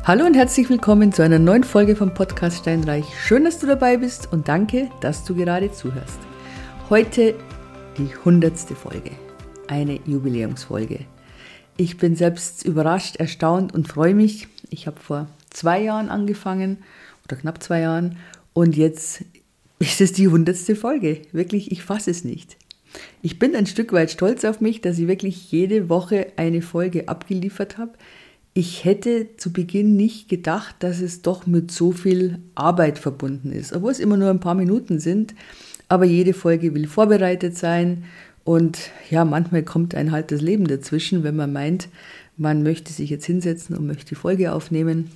Hallo und herzlich willkommen zu einer neuen Folge vom Podcast Steinreich. Schön, dass du dabei bist und danke, dass du gerade zuhörst. Heute die 100. Folge, eine Jubiläumsfolge. Ich bin selbst überrascht, erstaunt und freue mich. Ich habe vor 2 Jahren angefangen, oder knapp 2 Jahren, und jetzt ist es die 100. Folge. Wirklich, ich fasse es nicht. Ich bin ein Stück weit stolz auf mich, dass ich wirklich jede Woche eine Folge abgeliefert habe. Ich hätte zu Beginn nicht gedacht, dass es doch mit so viel Arbeit verbunden ist, obwohl es immer nur ein paar Minuten sind. Aber jede Folge will vorbereitet sein und ja, manchmal kommt einem halt das Leben dazwischen, wenn man meint, man möchte sich jetzt hinsetzen und möchte die Folge aufnehmen.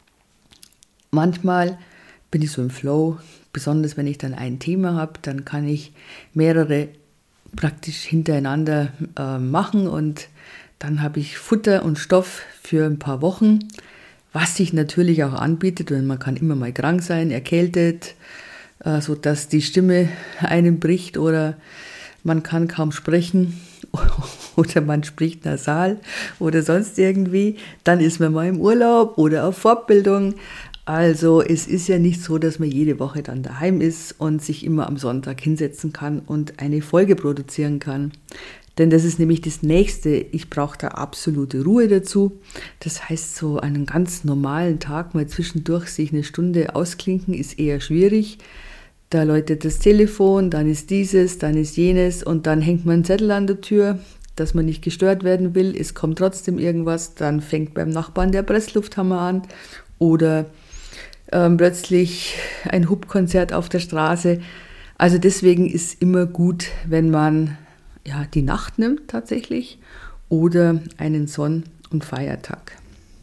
Manchmal bin ich so im Flow, besonders wenn ich dann ein Thema habe, dann kann ich mehrere praktisch hintereinander machen und dann habe ich Futter und Stoff für ein paar Wochen, was sich natürlich auch anbietet, denn man kann immer mal krank sein, erkältet, sodass die Stimme einem bricht oder man kann kaum sprechen oder man spricht nasal oder sonst irgendwie. Dann ist man mal im Urlaub oder auf Fortbildung. Also es ist ja nicht so, dass man jede Woche dann daheim ist und sich immer am Sonntag hinsetzen kann und eine Folge produzieren kann. Denn das ist nämlich das Nächste. Ich brauche da absolute Ruhe dazu. Das heißt, so einen ganz normalen Tag mal zwischendurch sich eine Stunde ausklinken ist eher schwierig. Da läutet das Telefon, dann ist dieses, dann ist jenes und dann hängt man einen Zettel an der Tür, dass man nicht gestört werden will. Es kommt trotzdem irgendwas, dann fängt beim Nachbarn der Presslufthammer an oder plötzlich ein Hupkonzert auf der Straße. Also deswegen ist immer gut, wenn man die Nacht nimmt tatsächlich oder einen Sonn- und Feiertag.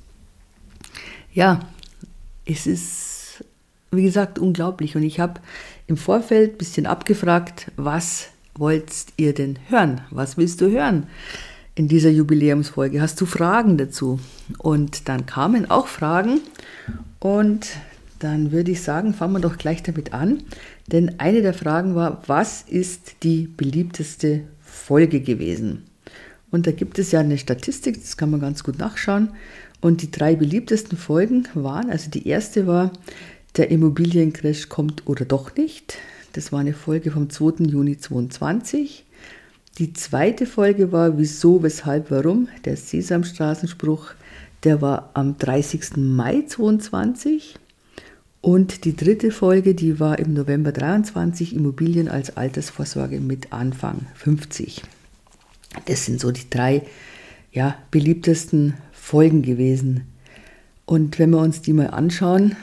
Ja, es ist, wie gesagt, unglaublich. Und ich habe im Vorfeld ein bisschen abgefragt, was wollt ihr denn hören? Was willst du hören in dieser Jubiläumsfolge? Hast du Fragen dazu? Und dann kamen auch Fragen und dann würde ich sagen, fangen wir doch gleich damit an. Denn eine der Fragen war, was ist die beliebteste Folge gewesen? Und da gibt es ja eine Statistik, das kann man ganz gut nachschauen. Und die 3 beliebtesten Folgen waren, also die erste war, der Immobiliencrash kommt oder doch nicht. Das war eine Folge vom 2. Juni 2022. Die zweite Folge war, wieso, weshalb, warum, der Sesamstraßenspruch, der war am 30. Mai 2022. Und die dritte Folge, die war im November 23, Immobilien als Altersvorsorge mit Anfang 50. Das sind so die 3 beliebtesten Folgen gewesen. Und wenn wir uns die mal anschauen,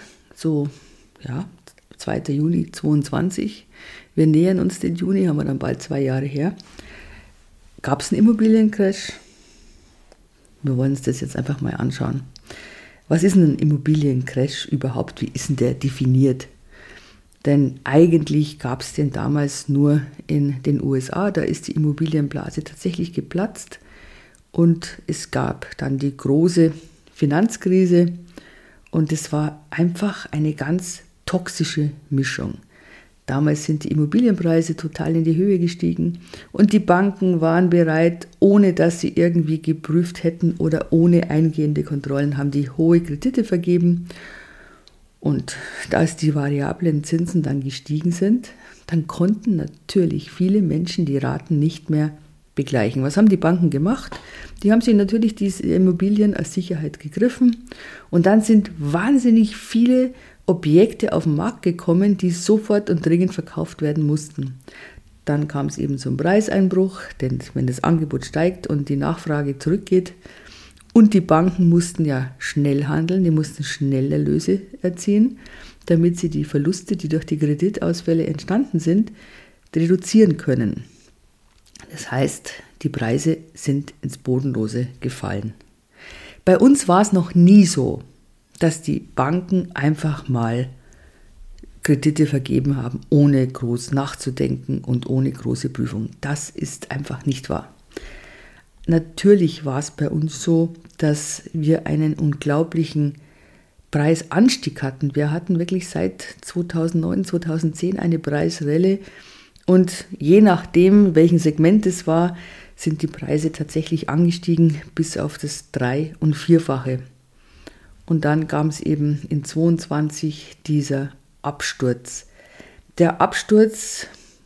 2. Juli 22, wir nähern uns den Juni, haben wir dann bald 2 Jahre her, gab es einen Immobiliencrash? Wir wollen uns das jetzt einfach mal anschauen. Was ist ein Immobiliencrash überhaupt? Wie ist denn der definiert? Denn eigentlich gab es den damals nur in den USA. Da ist die Immobilienblase tatsächlich geplatzt. Und es gab dann die große Finanzkrise. Und es war einfach eine ganz toxische Mischung. Damals sind die Immobilienpreise total in die Höhe gestiegen und die Banken waren bereit, ohne dass sie irgendwie geprüft hätten oder ohne eingehende Kontrollen, haben die hohe Kredite vergeben. Und als die variablen Zinsen dann gestiegen sind, dann konnten natürlich viele Menschen die Raten nicht mehr begleichen. Was haben die Banken gemacht? Die haben sich natürlich diese Immobilien als Sicherheit gegriffen und dann sind wahnsinnig viele Objekte auf den Markt gekommen, die sofort und dringend verkauft werden mussten. Dann kam es eben zum Preiseinbruch, denn wenn das Angebot steigt und die Nachfrage zurückgeht und die Banken mussten ja schnell handeln, die mussten schnell Erlöse erzielen, damit sie die Verluste, die durch die Kreditausfälle entstanden sind, reduzieren können. Das heißt, die Preise sind ins Bodenlose gefallen. Bei uns war es noch nie so, dass die Banken einfach mal Kredite vergeben haben, ohne groß nachzudenken und ohne große Prüfung. Das ist einfach nicht wahr. Natürlich war es bei uns so, dass wir einen unglaublichen Preisanstieg hatten. Wir hatten wirklich seit 2009, 2010 eine Preisrelle und je nachdem, welchen Segment es war, sind die Preise tatsächlich angestiegen bis auf das 3- und 4-fache. Und dann kam es eben in 22 dieser Absturz. Der Absturz,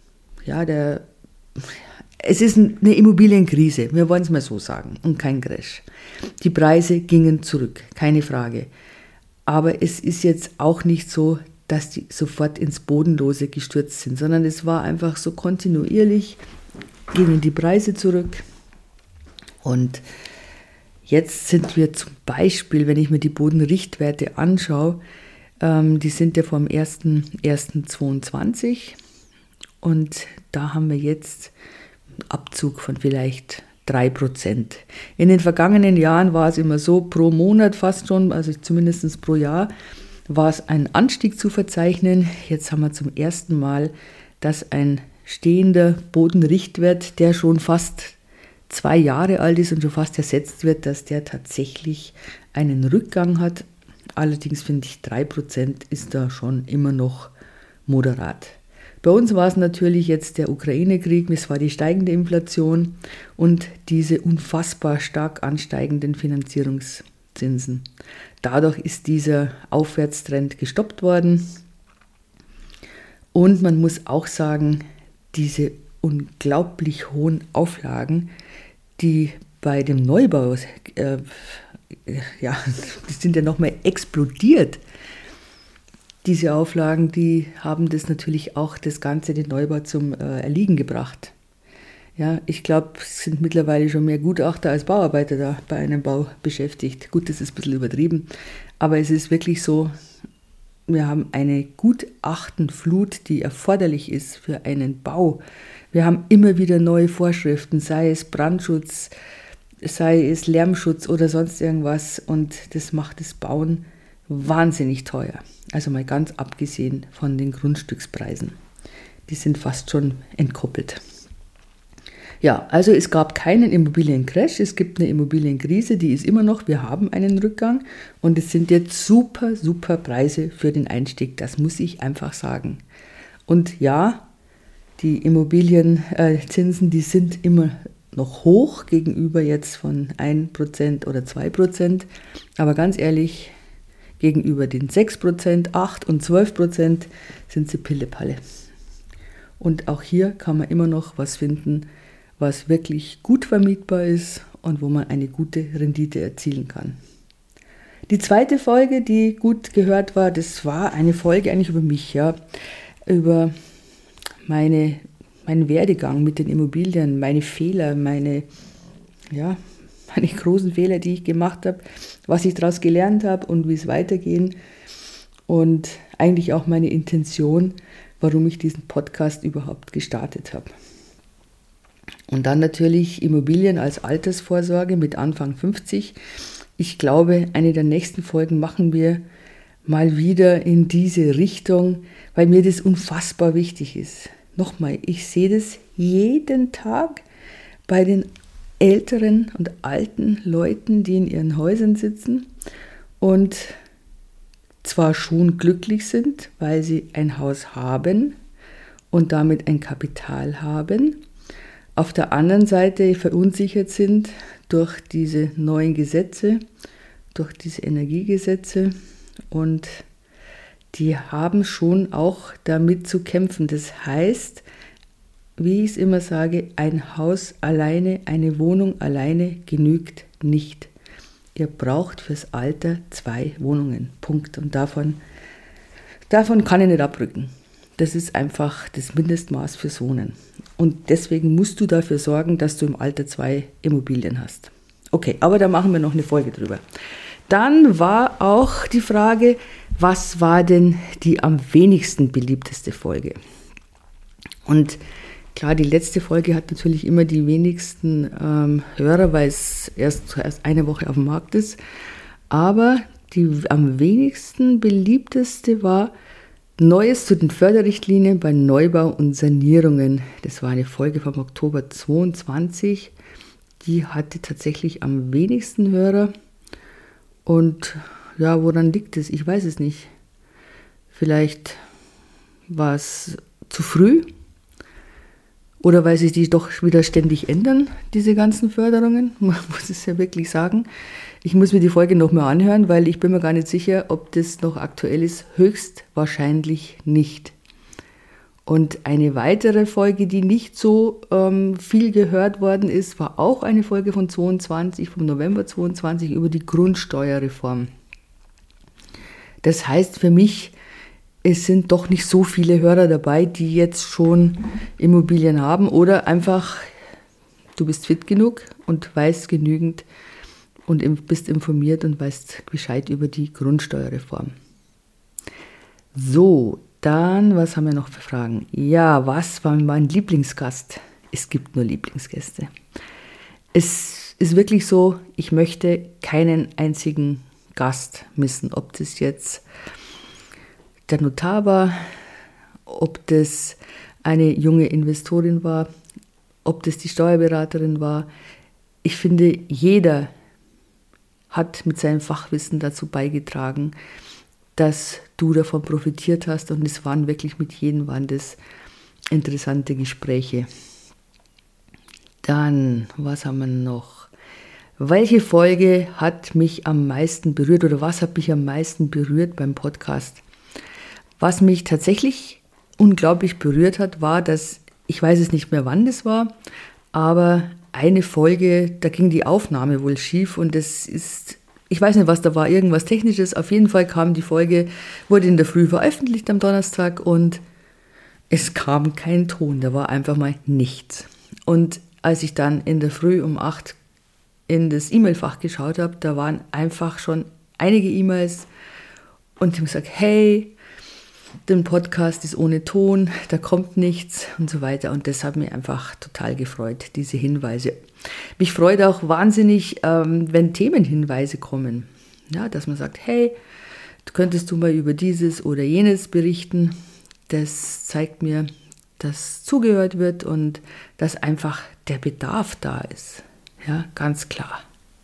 es ist eine Immobilienkrise, wir wollen es mal so sagen, und kein Crash. Die Preise gingen zurück, keine Frage. Aber es ist jetzt auch nicht so, dass die sofort ins Bodenlose gestürzt sind, sondern es war einfach so kontinuierlich, gingen die Preise zurück. Und jetzt sind wir zum Beispiel, wenn ich mir die Bodenrichtwerte anschaue, die sind ja vom 1.1.22 und da haben wir jetzt einen Abzug von vielleicht 3%. In den vergangenen Jahren war es immer so, pro Monat fast schon, also zumindest pro Jahr, war es ein Anstieg zu verzeichnen. Jetzt haben wir zum ersten Mal, dass ein stehender Bodenrichtwert, der schon fast 2 Jahre alt ist und schon fast ersetzt wird, dass der tatsächlich einen Rückgang hat. Allerdings finde ich 3% ist da schon immer noch moderat. Bei uns war es natürlich jetzt der Ukraine-Krieg, es war die steigende Inflation und diese unfassbar stark ansteigenden Finanzierungszinsen. Dadurch ist dieser Aufwärtstrend gestoppt worden. Und man muss auch sagen, diese unglaublich hohen Auflagen, die bei dem Neubau, die sind ja nochmal explodiert. Diese Auflagen, die haben das natürlich auch das Ganze, den Neubau zum Erliegen gebracht. Ja, ich glaube, es sind mittlerweile schon mehr Gutachter als Bauarbeiter da bei einem Bau beschäftigt. Gut, das ist ein bisschen übertrieben, aber es ist wirklich so, wir haben eine Gutachtenflut, die erforderlich ist für einen Bau. Wir haben immer wieder neue Vorschriften, sei es Brandschutz, sei es Lärmschutz oder sonst irgendwas. Und das macht das Bauen wahnsinnig teuer. Also mal ganz abgesehen von den Grundstückspreisen. Die sind fast schon entkoppelt. Ja, also es gab keinen Immobiliencrash, es gibt eine Immobilienkrise, die ist immer noch, wir haben einen Rückgang und es sind jetzt super, super Preise für den Einstieg, das muss ich einfach sagen. Und ja, die Immobilienzinsen, die sind immer noch hoch gegenüber jetzt von 1% oder 2%, aber ganz ehrlich, gegenüber den 6%, 8% und 12% sind sie Pillepalle. Und auch hier kann man immer noch was finden, was wirklich gut vermietbar ist und wo man eine gute Rendite erzielen kann. Die zweite Folge, die gut gehört war, das war eine Folge eigentlich über mich, ja, über meinen Werdegang mit den Immobilien, meine Fehler, meine großen Fehler, die ich gemacht habe, was ich daraus gelernt habe und wie es weitergehen und eigentlich auch meine Intention, warum ich diesen Podcast überhaupt gestartet habe. Und dann natürlich Immobilien als Altersvorsorge mit Anfang 50. Ich glaube, eine der nächsten Folgen machen wir mal wieder in diese Richtung, weil mir das unfassbar wichtig ist. Nochmal, ich sehe das jeden Tag bei den älteren und alten Leuten, die in ihren Häusern sitzen und zwar schon glücklich sind, weil sie ein Haus haben und damit ein Kapital haben, auf der anderen Seite verunsichert sind durch diese neuen Gesetze, durch diese Energiegesetze und die haben schon auch damit zu kämpfen. Das heißt, wie ich es immer sage, ein Haus alleine, eine Wohnung alleine genügt nicht. Ihr braucht fürs Alter 2 Wohnungen, Punkt. Und davon kann ich nicht abrücken. Das ist einfach das Mindestmaß fürs Wohnen. Und deswegen musst du dafür sorgen, dass du im Alter 2 Immobilien hast. Okay, aber da machen wir noch eine Folge drüber. Dann war auch die Frage, was war denn die am wenigsten beliebteste Folge? Und klar, die letzte Folge hat natürlich immer die wenigsten Hörer, weil es erst eine Woche auf dem Markt ist. Aber die am wenigsten beliebteste war Neues zu den Förderrichtlinien bei Neubau und Sanierungen. Das war eine Folge vom Oktober 22. Die hatte tatsächlich am wenigsten Hörer. Und ja, woran liegt es? Ich weiß es nicht. Vielleicht war es zu früh Oder weil sich die doch wieder ständig ändern, diese ganzen Förderungen, man muss es ja wirklich sagen. Ich muss mir die Folge nochmal anhören, weil ich bin mir gar nicht sicher, ob das noch aktuell ist. Höchstwahrscheinlich nicht. Und eine weitere Folge, die nicht so viel gehört worden ist, war auch eine Folge vom November 22 über die Grundsteuerreform. Das heißt für mich, es sind doch nicht so viele Hörer dabei, die jetzt schon Immobilien haben oder einfach, du bist fit genug und weißt genügend und bist informiert und weißt Bescheid über die Grundsteuerreform. So, dann, was haben wir noch für Fragen? Ja, was war mein Lieblingsgast? Es gibt nur Lieblingsgäste. Es ist wirklich so, ich möchte keinen einzigen Gast missen, ob das jetzt der Notar war, ob das eine junge Investorin war, ob das die Steuerberaterin war. Ich finde, jeder hat mit seinem Fachwissen dazu beigetragen, dass du davon profitiert hast, und es waren wirklich mit jedem waren das interessante Gespräche. Dann, was haben wir noch? Welche Folge hat mich am meisten berührt oder was hat mich am meisten berührt beim Podcast? Was mich tatsächlich unglaublich berührt hat, war, dass, ich weiß es nicht mehr, wann das war, aber eine Folge, da ging die Aufnahme wohl schief und das ist, ich weiß nicht, was da war, irgendwas Technisches. Auf jeden Fall kam die Folge, wurde in der Früh veröffentlicht am Donnerstag und es kam kein Ton, da war einfach mal nichts. Und als ich dann in der Früh um 8 in das E-Mail-Fach geschaut habe, da waren einfach schon einige E-Mails und ich habe gesagt, hey, der Podcast ist ohne Ton, da kommt nichts und so weiter. Und das hat mich einfach total gefreut, diese Hinweise. Mich freut auch wahnsinnig, wenn Themenhinweise kommen. Ja, dass man sagt, hey, könntest du mal über dieses oder jenes berichten. Das zeigt mir, dass zugehört wird und dass einfach der Bedarf da ist. Ja, ganz klar.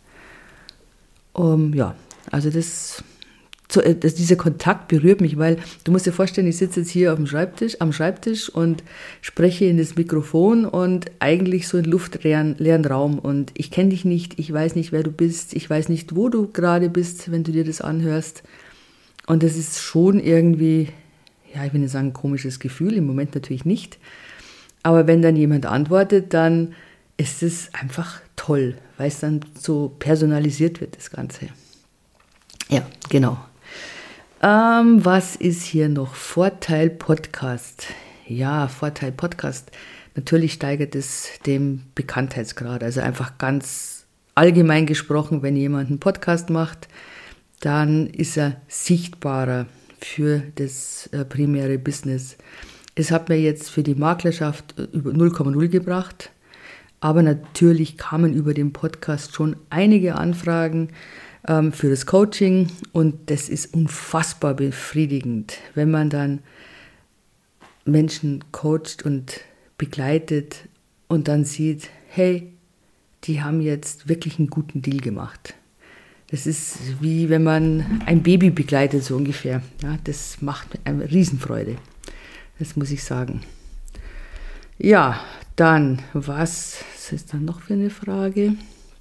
Ja, also dieser Kontakt berührt mich, weil du musst dir vorstellen, ich sitze jetzt hier am Schreibtisch und spreche in das Mikrofon und eigentlich so in luftleeren Raum und ich kenne dich nicht, ich weiß nicht, wer du bist, ich weiß nicht, wo du gerade bist, wenn du dir das anhörst und das ist schon irgendwie, ja, ich will nicht sagen ein komisches Gefühl, im Moment natürlich nicht, aber wenn dann jemand antwortet, dann ist es einfach toll, weil es dann so personalisiert wird, das Ganze. Ja, genau. Was ist hier noch? Vorteil Podcast. Ja, Vorteil Podcast. Natürlich steigert es den Bekanntheitsgrad. Also einfach ganz allgemein gesprochen, wenn jemand einen Podcast macht, dann ist er sichtbarer für das primäre Business. Es hat mir jetzt für die Maklerschaft über 0,0 gebracht, aber natürlich kamen über den Podcast schon einige Anfragen für das Coaching und das ist unfassbar befriedigend, wenn man dann Menschen coacht und begleitet und dann sieht, hey, die haben jetzt wirklich einen guten Deal gemacht. Das ist wie wenn man ein Baby begleitet, so ungefähr. Ja, das macht mir eine Riesenfreude, das muss ich sagen. Ja, dann, was ist dann noch für eine Frage?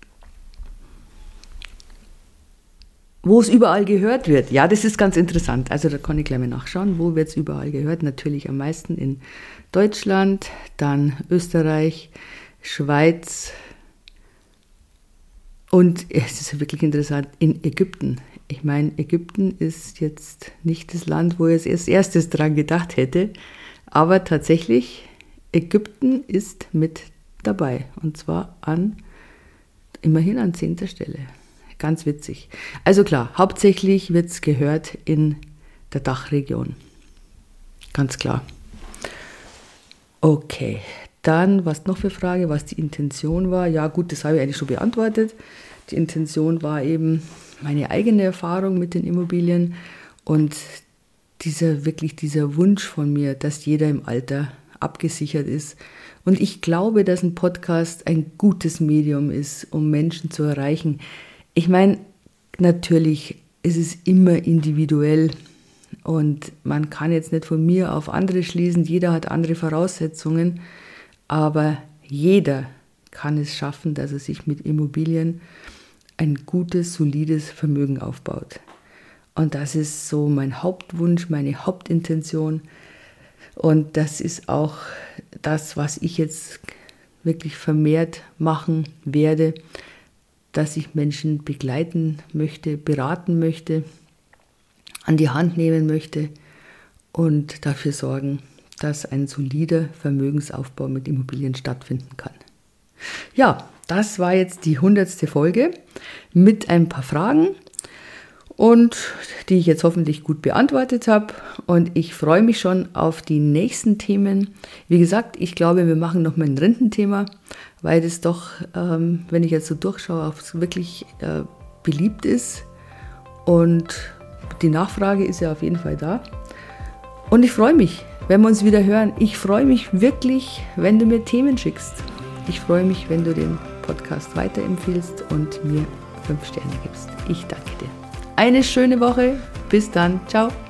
Wo es überall gehört wird. Ja, das ist ganz interessant. Also da kann ich gleich mal nachschauen. Wo wird es überall gehört? Natürlich am meisten in Deutschland, dann Österreich, Schweiz und es ist wirklich interessant, in Ägypten. Ich meine, Ägypten ist jetzt nicht das Land, wo ich als erstes dran gedacht hätte, aber tatsächlich, Ägypten ist mit dabei und zwar immerhin an 10. Stelle. Ganz witzig. Also klar, hauptsächlich wird es gehört in der Dachregion. Ganz klar. Okay, dann, was noch für Frage, was die Intention war? Ja gut, das habe ich eigentlich schon beantwortet. Die Intention war eben meine eigene Erfahrung mit den Immobilien und dieser Wunsch von mir, dass jeder im Alter abgesichert ist. Und ich glaube, dass ein Podcast ein gutes Medium ist, um Menschen zu erreichen. Ich meine, natürlich ist es immer individuell und man kann jetzt nicht von mir auf andere schließen, jeder hat andere Voraussetzungen, aber jeder kann es schaffen, dass er sich mit Immobilien ein gutes, solides Vermögen aufbaut. Und das ist so mein Hauptwunsch, meine Hauptintention. Und das ist auch das, was ich jetzt wirklich vermehrt machen werde, dass ich Menschen begleiten möchte, beraten möchte, an die Hand nehmen möchte und dafür sorgen, dass ein solider Vermögensaufbau mit Immobilien stattfinden kann. Ja, das war jetzt die 100. Folge mit ein paar Fragen und die ich jetzt hoffentlich gut beantwortet habe. Und ich freue mich schon auf die nächsten Themen. Wie gesagt, ich glaube, wir machen noch mal ein Rententhema, weil das doch, wenn ich jetzt so durchschaue, auch wirklich beliebt ist. Und die Nachfrage ist ja auf jeden Fall da. Und ich freue mich, wenn wir uns wieder hören. Ich freue mich wirklich, wenn du mir Themen schickst. Ich freue mich, wenn du den Podcast weiterempfiehlst und mir 5 Sterne gibst. Ich danke dir. Eine schöne Woche. Bis dann. Ciao.